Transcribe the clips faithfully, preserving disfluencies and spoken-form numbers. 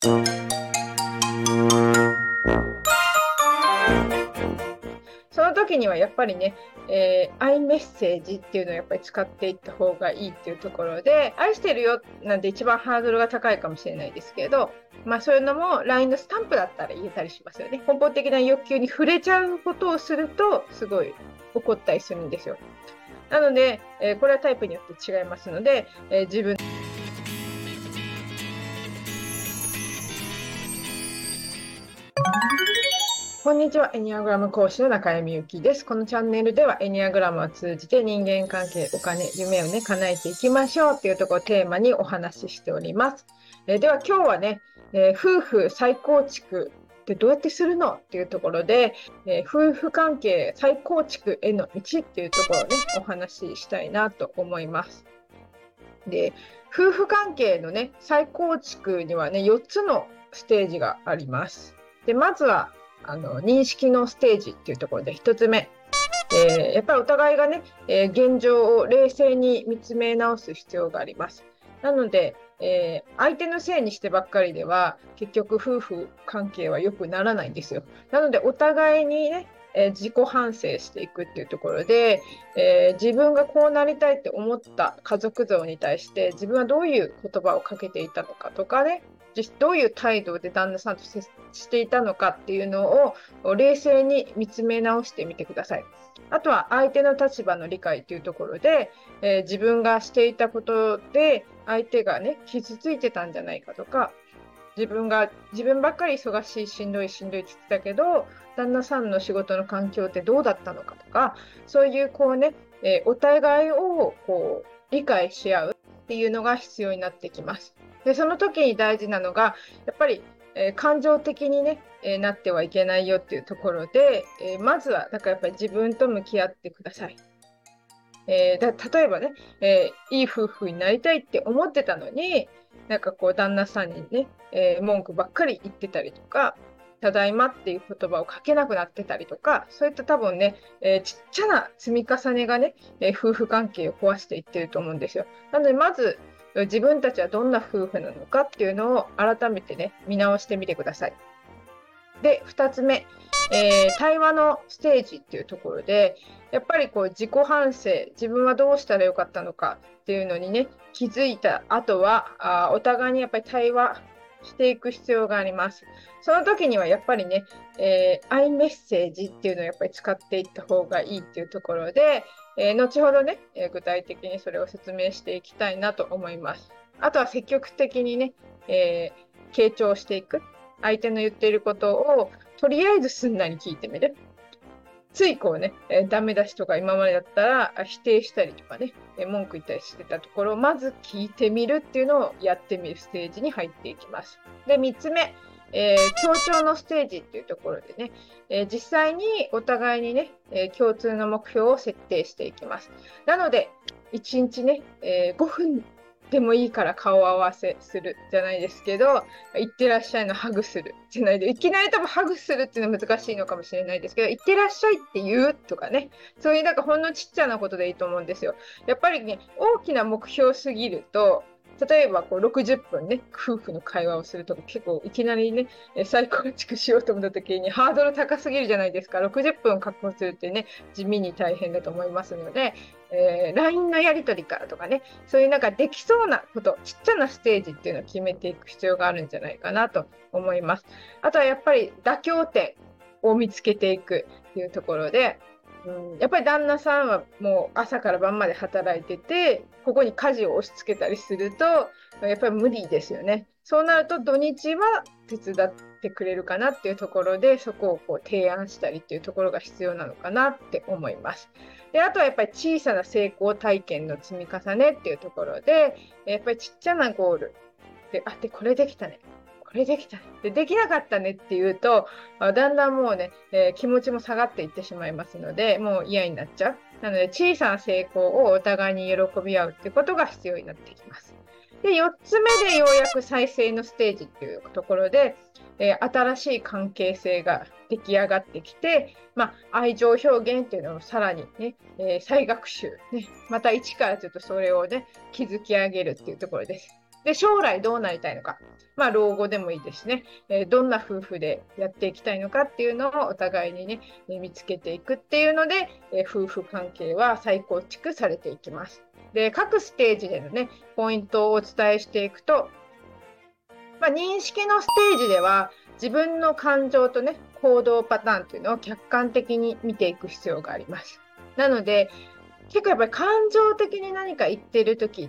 その時にはやっぱりね、えー、アイメッセージっていうのをやっぱり使っていった方がいいっていうところで、愛してるよなんて一番ハードルが高いかもしれないですけど、まあそういうのも ライン のスタンプだったら言えたりしますよね。根本的な欲求に触れちゃうことをすると、すごい怒ったりするんですよ。なので、えー、これはタイプによって違いますので、えー、自分こんにちは。エニアグラム講師の中山由紀です。このチャンネルではエニアグラムを通じて人間関係、お金、夢をね、叶えていきましょうっていうところをテーマにお話ししております。えー、では今日はね、えー、夫婦再構築ってどうやってするのっていうところで、えー、夫婦関係再構築への道っていうところをね、お話ししたいなと思います。で、夫婦関係のね、再構築にはね、よっつのステージがあります。で、まずは、あの認識のステージっていうところでひとつめ、えー、やっぱりお互いがね、えー、現状を冷静に見つめ直す必要があります。なので、えー、相手のせいにしてばっかりでは結局夫婦関係は良くならないんですよ。なのでお互いにね、えー、自己反省していくっていうところで、えー、自分がこうなりたいって思った家族像に対して自分はどういう言葉をかけていたのかとかね、どういう態度で旦那さんと接していたのかっていうのを冷静に見つめ直してみてください。あとは相手の立場の理解というところで、えー、自分がしていたことで相手がね、傷ついてたんじゃないかとか、自分が自分ばっかり忙しい、しんどいしんどいって言ってたけど、旦那さんの仕事の環境ってどうだったのかとか、そういうこうね、えー、お互いをこう理解し合うっていうのが必要になってきます。で、その時に大事なのが、やっぱり、えー、感情的にね、えー、なってはいけないよっていうところで、えー、まずは、だからやっぱり自分と向き合ってください。えー、だ例えばね、えー、いい夫婦になりたいって思ってたのに、なんかこう、旦那さんにね、えー、文句ばっかり言ってたりとか、ただいまっていう言葉をかけなくなってたりとか、そういった多分ね、えー、ちっちゃな積み重ねがね、えー、夫婦関係を壊していってると思うんですよ。なので、まず、自分たちはどんな夫婦なのかっていうのを改めてね、見直してみてください。で、ふたつめ、えー、対話のステージっていうところで、やっぱりこう自己反省、自分はどうしたらよかったのかっていうのにね、気づいた後は、あお互いにやっぱり対話していく必要があります。その時にはやっぱりね、えー、アイメッセージっていうのをやっぱり使っていった方がいいっていうところで、えー、後ほどね、えー、具体的にそれを説明していきたいなと思います。あとは積極的にね、えー、傾聴していく。相手の言っていることをとりあえずすんなり聞いてみる。ついこうね、えー、ダメ出しとか今までだったら否定したりとかね、えー、文句言ったりしてたところをまず聞いてみるっていうのをやってみるステージに入っていきます。で、みっつめ、えー、協調のステージっていうところでね、えー、実際にお互いにね、えー、共通の目標を設定していきます。なので、いちにちね、えー、ごふんでもいいから顔合わせするじゃないですけど、いってらっしゃいのハグするじゃないで、いきなり多分ハグするっていうのは難しいのかもしれないですけど、いってらっしゃいって言うとかね、そういうなんかほんのちっちゃなことでいいと思うんですよ。やっぱりね、大きな目標すぎると、例えばこうろくじゅっぷんね、夫婦の会話をするとか結構いきなりね、再構築しようと思った時にハードル高すぎるじゃないですか。ろくじゅっぷん確保するってね、地味に大変だと思いますので、えー、ライン のやり取りからとかね、そういうなんかできそうなこと、ちっちゃなステージっていうのを決めていく必要があるんじゃないかなと思います。あとはやっぱり妥協点を見つけていくっていうところで、うん、やっぱり旦那さんはもう朝から晩まで働いてて、ここに家事を押し付けたりすると、やっぱり無理ですよね。そうなると土日は手伝ってくれるかなっていうところで、そこをこう提案したりっていうところが必要なのかなって思います。で、あとはやっぱり小さな成功体験の積み重ねっていうところで、やっぱりちっちゃなゴールで、あってこれできたね。これできたね。で、できなかったねっていうと、だんだんもうね、えー、気持ちも下がっていってしまいますので、もう嫌になっちゃう。なので、小さな成功をお互いに喜び合うってことが必要になってきます。で、よっつめでようやく再生のステージっていうところで、えー、新しい関係性が出来上がってきて、まあ、愛情表現っていうのをさらにね、えー、再学習、ね、また一からちょっとそれをね、築き上げるっていうところです。 で、将来どうなりたいのか。まあ、老後でもいいですね。えーどんな夫婦でやっていきたいのかっていうのをお互いにね、えー見つけていくっていうので、えー夫婦関係は再構築されていきます。で、各ステージでのね、ポイントをお伝えしていくと、まあ、認識のステージでは自分の感情とね、行動パターンというのを客観的に見ていく必要があります。なので、結構やっぱり感情的に何か言ってる時って、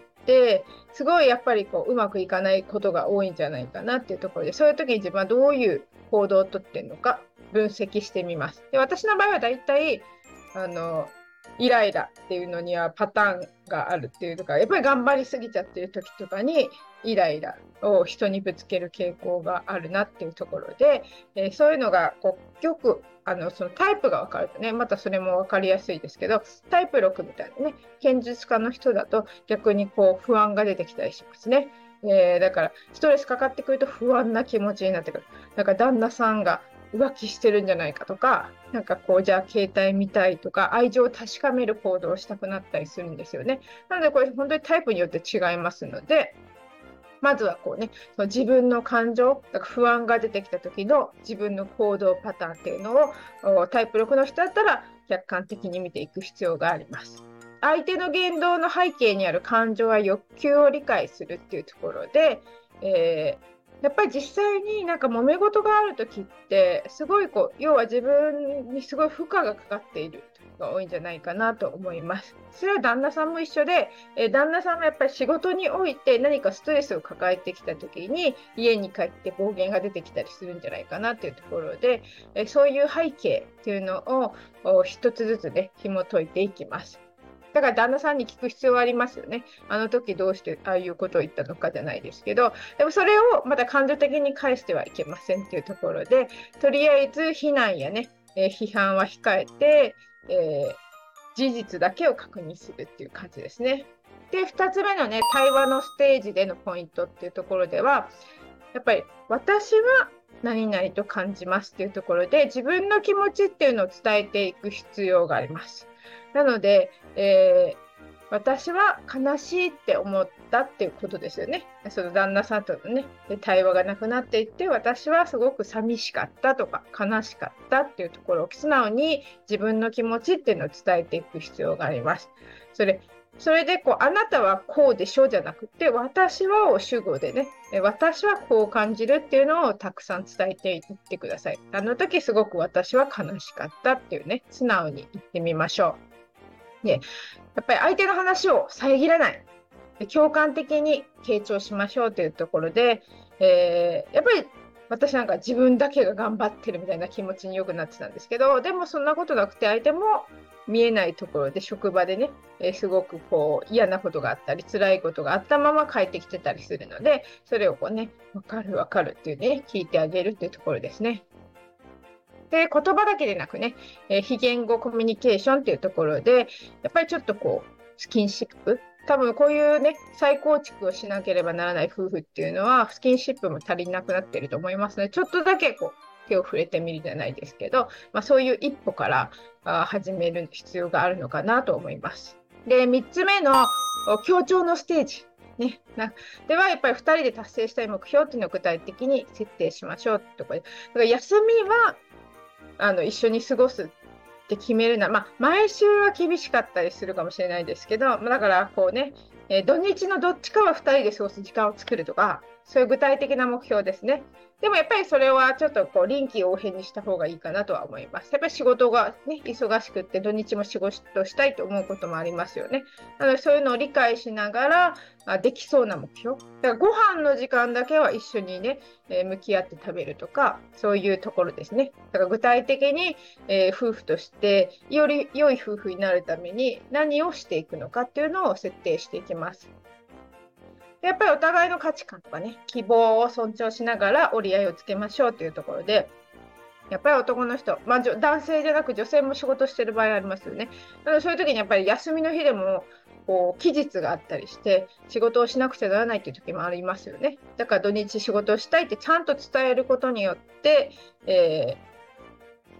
すごいやっぱりこううまくいかないことが多いんじゃないかなっていうところで、そういう時に自分はどういう行動をとってるのか分析してみます。で、私の場合はだいたい、あの、イライラっていうのにはパターンがあるっていうとか、やっぱり頑張りすぎちゃってる時とかにイライラを人にぶつける傾向があるなっていうところで、えーそういうのがこうよくあのそのタイプが分かるとね、またそれも分かりやすいですけど、タイプろくみたいなね、堅実家の人だと逆にこう不安が出てきたりしますね。えーだからストレスかかってくると不安な気持ちになってくる。なんか旦那さんが浮気してるんじゃないかとか、なんかこう、じゃあ携帯見たいとか、愛情を確かめる行動をしたくなったりするんですよね。なのでこれ本当にタイプによって違いますので、まずはこうね、その自分の感情、だから不安が出てきた時の自分の行動パターンっていうのをタイプろくの人だったら客観的に見ていく必要があります。相手の言動の背景にある感情や欲求を理解するっていうところで、えーやっぱり実際になんか揉め事がある時ってすごいこう要は自分にすごい負荷がかかっている時が多いんじゃないかなと思います。それは旦那さんも一緒で、えー旦那さんもやっぱり仕事において何かストレスを抱えてきた時に家に帰って暴言が出てきたりするんじゃないかなっていうところで、えーそういう背景っていうのを一つずつね紐解いていきます。だから旦那さんに聞く必要はありますよね。あの時どうしてああいうことを言ったのかじゃないですけど、でもそれをまた感情的に返してはいけませんっていうところで、とりあえず非難やね、えー批判は控えて、えー事実だけを確認するっていう感じですね。で、ふたつめのね、対話のステージでのポイントっていうところでは、やっぱり私は何々と感じますっていうところで、自分の気持ちっていうのを伝えていく必要があります。なので、えー私は悲しいって思ったっていうことですよね。その旦那さんとのね、対話がなくなっていって、私はすごく寂しかったとか悲しかったっていうところを素直に自分の気持ちっていうのを伝えていく必要があります。それそれでこう、あなたはこうでしょじゃなくて、私はを主語でね、私はこう感じるっていうのをたくさん伝えていってください。あの時すごく私は悲しかったっていうね、素直に言ってみましょう。で、やっぱり相手の話を遮らない。共感的に傾聴しましょうというところで、えーやっぱり私なんか自分だけが頑張ってるみたいな気持ちによくなってたんですけど、でもそんなことなくて相手も見えないところで職場でね、えーすごくこう嫌なことがあったり辛いことがあったまま帰ってきてたりするので、それをこうね、わかるわかるっていうね、聞いてあげるっていうところですね。で、言葉だけでなくね、えー非言語コミュニケーションっていうところで、やっぱりちょっとこう、スキンシップ、多分こういうね、再構築をしなければならない夫婦っていうのは、スキンシップも足りなくなっていると思いますので、ちょっとだけこう、手を触れてみるじゃないですけど、まあ、そういう一歩からあ始める必要があるのかなと思います。で、みっつめの協調のステージ。ね、なでは、やっぱりふたりで達成したい目標っていうのを具体的に設定しましょうってところで。だから休みはあの一緒に過ごすって決めるな、まあ、毎週は厳しかったりするかもしれないですけど、まあだからこうね、えー土日のどっちかはふたりで過ごす時間を作るとか、そういう具体的な目標ですね。でもやっぱりそれはちょっとこう臨機応変にした方がいいかなとは思います。やっぱり仕事がね、忙しくって土日も仕事したいと思うこともありますよね。なのでそういうのを理解しながら、あできそうな目標。だからご飯の時間だけは一緒にね、えー向き合って食べるとか、そういうところですね。だから具体的に、えー夫婦としてより良い夫婦になるために何をしていくのかっていうのを設定していきます。でやっぱりお互いの価値観とかね、希望を尊重しながら折り合いをつけましょうというところで、やっぱり男の人、まあ、男性じゃなく女性も仕事してる場合ありますよね。なのでそういう時にやっぱり休みの日でもこう期日があったりして仕事をしなくちゃならないっていう時もありますよね。だから土日仕事をしたいってちゃんと伝えることによって、えー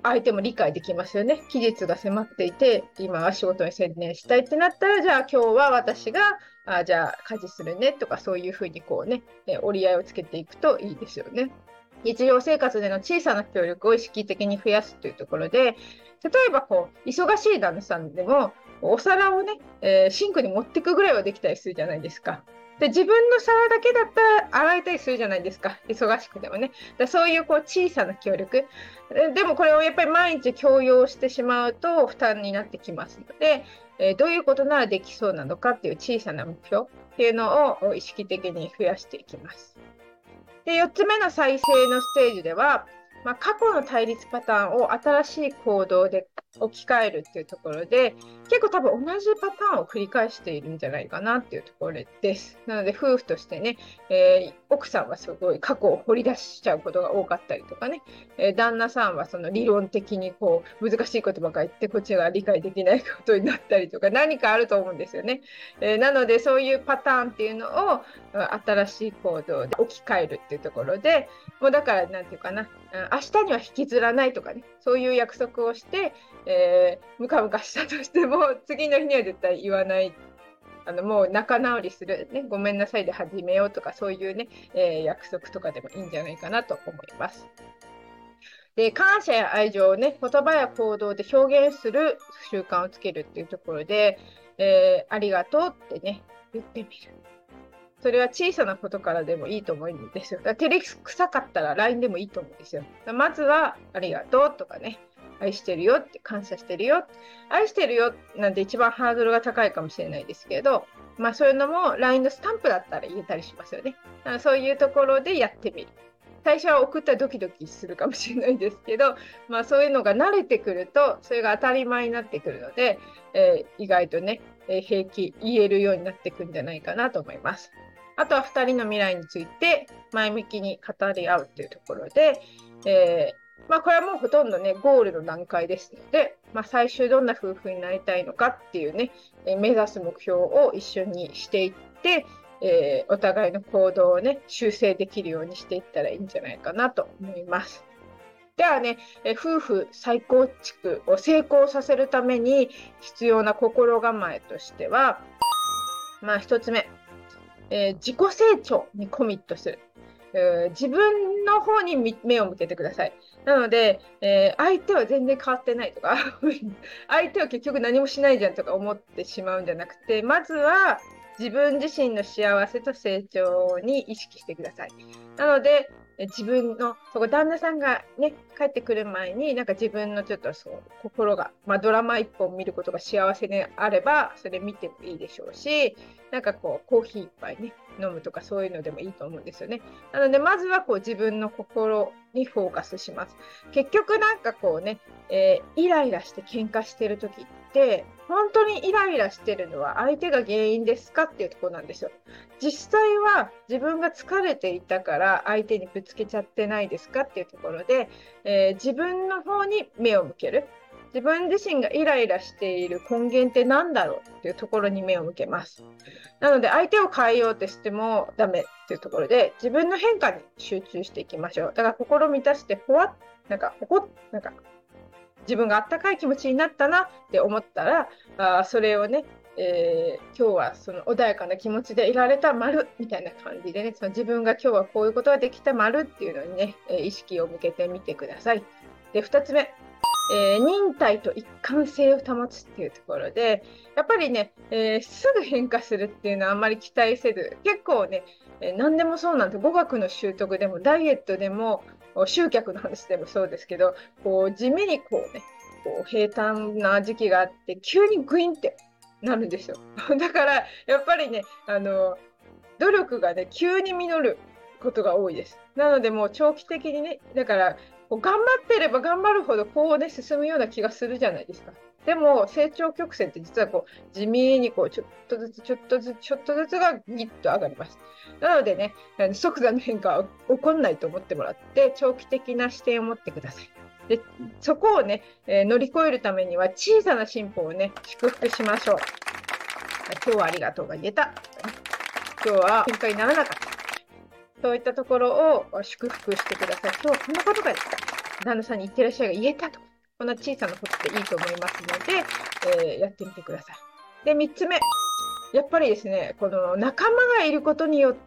相手も理解できますよね。期日が迫っていて、今は仕事に専念したいってなったら、じゃあ今日は私が、あ、じゃあ家事するねとか、そういうふうにこうね、え折り合いをつけていくといいですよね。日常生活での小さな協力を意識的に増やすというところで、例えばこう、忙しい旦那さんでも、お皿をね、えーシンクに持っていくぐらいはできたりするじゃないですか。で、自分の皿だけだったら洗えたりするじゃないですか。忙しくてもね。でそういうこう小さな協力。ででもこれをやっぱり毎日強要してしまうと負担になってきますので、えーどういうことならできそうなのかっていう小さな目標っていうのを意識的に増やしていきます。で、よっつめの再生のステージでは、まあ、過去の対立パターンを新しい行動で置き換えるっていうところで、結構多分同じパターンを繰り返しているんじゃないかなっていうところです。なので、夫婦としてね、えー奥さんはすごい過去を掘り出しちゃうことが多かったりとかね、えー旦那さんはその理論的にこう難しいことばかり言って、こっちが理解できないことになったりとか、何かあると思うんですよね。えーなので、そういうパターンっていうのを新しい行動で置き換えるっていうところで、もうだから、なんていうかな、明日には引きずらないとかね、そういう約束をして、えー、ムカムカしたとしても、次の日には絶対言わない。あのもう仲直りする、ね、ごめんなさいで始めようとか、そういうね、えー約束とかでもいいんじゃないかなと思います。で、感謝や愛情をね、言葉や行動で表現する習慣をつけるっていうところで、えーありがとうってね、言ってみる。それは小さなことからでもいいと思うんですよ。だから照れくさかったら ライン でもいいと思うんですよ。まずは、ありがとうとかね、愛してるよって、感謝してるよ。愛してるよなんて一番ハードルが高いかもしれないですけど、まあそういうのも ライン のスタンプだったら言えたりしますよね。だからそういうところでやってみる。最初は送ったらドキドキするかもしれないですけど、まあそういうのが慣れてくると、それが当たり前になってくるので、えー意外とね、えー平気言えるようになってくるんじゃないかなと思います。あとはふたりの未来について前向きに語り合うというところで、えーまあ、これはもうほとんどね、ゴールの段階ですので、まあ、最終どんな夫婦になりたいのかっていうね、えー目指す目標を一緒にしていって、えーお互いの行動をね、修正できるようにしていったらいいんじゃないかなと思います。ではね、えー夫婦再構築を成功させるために必要な心構えとしては、まあ、ひとつめ、えー自己成長にコミットする。えー自分の方に目を向けてください。なので、えー相手は全然変わってないとか、相手は結局何もしないじゃんとか思ってしまうんじゃなくて、まずは自分自身の幸せと成長に意識してください。なので、え自分の、そこ旦那さんがね、帰ってくる前に、なんか自分のちょっとそう心が、まあ、ドラマ一本見ることが幸せであれば、それ見てもいいでしょうし、なんかこう、コーヒー一杯ね、飲むとかそういうのでもいいと思うんですよね。なので、まずはこう自分の心にフォーカスします。結局なんかこうね、えーイライラして喧嘩してる時って、本当にイライラしてるのは相手が原因ですかっていうところなんですよ。実際は自分が疲れていたから相手にぶつけちゃってないですかっていうところで、えー自分の方に目を向ける。自分自身がイライラしている根源って何だろうっていうところに目を向けます。なので相手を変えようとしてもダメっていうところで自分の変化に集中していきましょう。だから心満たしてほわっ、なんかほこっ、なんか自分があったかい気持ちになったなって思ったら、あそれをね、えー今日はその穏やかな気持ちでいられた丸みたいな感じでね、その自分が今日はこういうことができた丸っていうのにね、えー意識を向けてみてください。で、ふたつめ、えー忍耐と一貫性を保つっていうところで、やっぱりね、えーすぐ変化するっていうのはあんまり期待せず、結構ね、えー何でもそうなんで、語学の習得でも、ダイエットでも、集客の話でもそうですけど、こう地味にこうね、こう平坦な時期があって、急にグインってなるんですよ。だから、やっぱりね、あの、努力がね、急に実ることが多いです。なので、もう長期的にね、だから、こう頑張ってれば頑張るほど、こうね、進むような気がするじゃないですか。でも、成長曲線って実はこう、地味にこう、ちょっとずつ、ちょっとずつ、ちょっとずつがギッと上がります。なのでね、即座の変化は起こんないと思ってもらって、長期的な視点を持ってください。で、そこをね、えー乗り越えるためには、小さな進歩をね、祝福しましょう。今日はありがとうが言えた。今日は喧嘩にならなかった。そういったところを祝福してください。今日はこんなことが旦那さんに言ってらっしゃいが言えたと。 こんな小さなことでいいと思いますので、えー、やってみてください。で、みっつめ。やっぱりですね、この仲間がいることによって、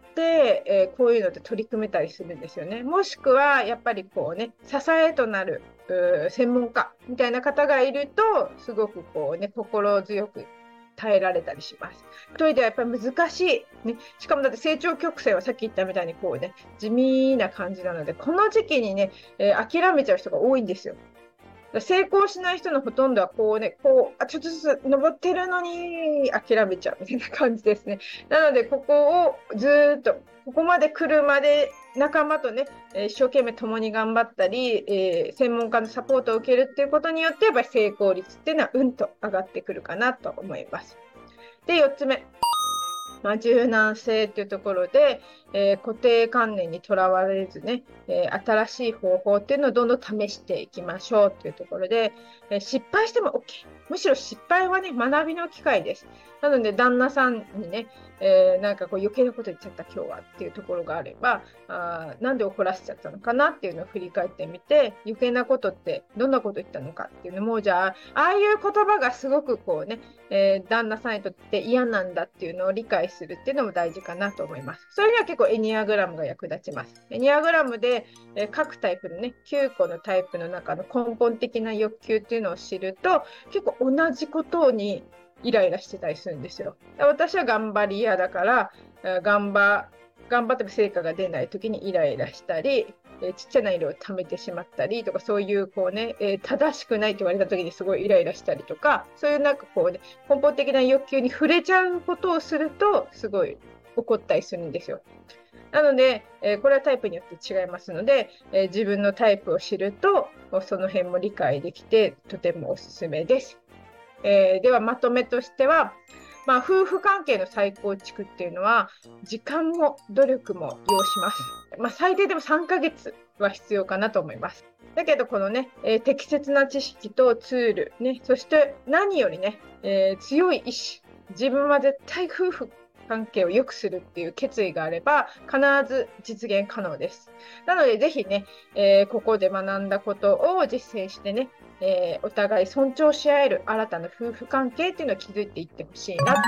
えー、こういうのって取り組めたりするんですよね。もしくは、やっぱりこうね、支えとなる専門家みたいな方がいると、すごくこうね、心強く耐えられたりします。一人ではやっぱり難しい。ね、しかもだって成長曲線はさっき言ったみたいにこうね、地味な感じなので、この時期にね、えー、諦めちゃう人が多いんですよ。成功しない人のほとんどはこうね、こう、あ、ちょっとずつ登ってるのに諦めちゃうみたいな感じですね。なので、ここをずっと、ここまで来るまで仲間とね、一生懸命共に頑張ったり、えー、専門家のサポートを受けるっていうことによって、やっぱり成功率っていうのはうんと上がってくるかなと思います。で、よっつめ。まあ、柔軟性というところで、えー、固定観念にとらわれずね、えー、新しい方法っていうのをどんどん試していきましょうというところで、えー、失敗しても OK。むしろ失敗はね、学びの機会です。なので、旦那さんにね、えー、なんかこう余計なこと言っちゃった今日はっていうところがあれば、あなんで怒らせちゃったのかなっていうのを振り返ってみて、余計なことってどんなこと言ったのかっていうのも、じゃあ、ああいう言葉がすごくこうね、えー、旦那さんにとって嫌なんだっていうのを理解するっていうのも大事かなと思います。それには結構エニアグラムが役立ちます。エニアグラムで、えー、各タイプのね、きゅうこのタイプの中の根本的な欲求っていうのを知ると、結構同じことにイライラしてたりするんですよ。私は頑張り屋だから、頑張、頑張っても成果が出ない時にイライラしたり、えー、ちっちゃな色を貯めてしまったりとか、そういうこうね、えー、正しくないと言われた時にすごいイライラしたりとか、そういうなんかこうね、根本的な欲求に触れちゃうことをすると、すごい怒ったりするんですよ。なので、えー、これはタイプによって違いますので、えー、自分のタイプを知ると、その辺も理解できて、とてもおすすめです。えー、では、まとめとしては、まあ、夫婦関係の再構築っていうのは、時間も努力も要します。まあ、最低でもさんかげつは必要かなと思います。だけど、このね、えー、適切な知識とツール、ね、そして何よりね、えー、強い意志、自分は絶対夫婦関係を良くするっていう決意があれば、必ず実現可能です。なので、ぜひね、えー、ここで学んだことを実践してね、えー、お互い尊重し合える新たな夫婦関係っていうのを築いていってほしいなと思います。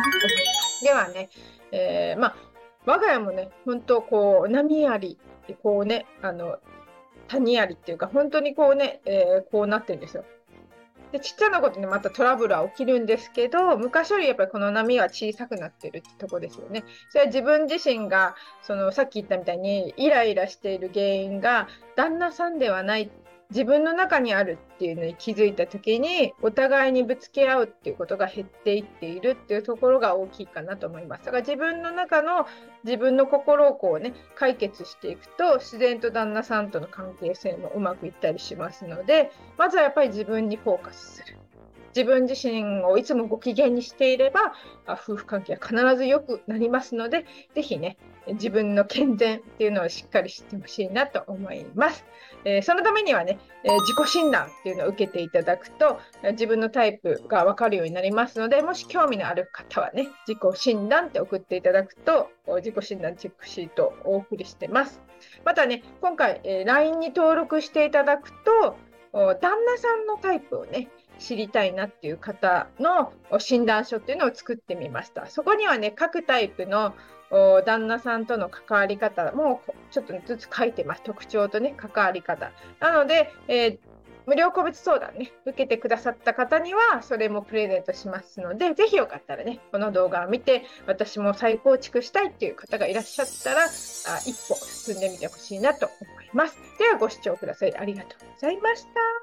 ではね、えー、まあ、我が家もね、本当こう、波あり、こうね、あの、谷ありっていうか、本当にこうね、えー、こうなってるんですよ。で、ちっちゃなことにまたトラブルは起きるんですけど、昔よりやっぱりこの波は小さくなってるってとこですよね。それは自分自身が、そのさっき言ったみたいにイライラしている原因が旦那さんではない、自分の中にあるっていうのに気づいた時に、お互いにぶつけ合うっていうことが減っていっているっていうところが大きいかなと思います。だから自分の中の自分の心をこうね、解決していくと、自然と旦那さんとの関係性もうまくいったりしますので、まずはやっぱり自分にフォーカスする。自分自身をいつもご機嫌にしていれば、夫婦関係は必ず良くなりますので、ぜひね、自分の健全っていうのをしっかり知ってほしいなと思います。えー、そのためにはね、えー、自己診断っていうのを受けていただくと、自分のタイプがわかるようになりますので、もし興味のある方はね、自己診断って送っていただくと、自己診断チェックシートをお送りしてます。またね、今回、えー、ライン に登録していただくと、旦那さんのタイプをね、知りたいなっていう方の診断書っていうのを作ってみました。そこにはね、各タイプの旦那さんとの関わり方もちょっとずつ書いてます。特徴とね、関わり方。なので、えー、無料個別相談ね、受けてくださった方には、それもプレゼントしますので、ぜひよかったらね、この動画を見て、私も再構築したいっていう方がいらっしゃったら、あ一歩進んでみてほしいなと思います。では、ご視聴ください。ありがとうございました。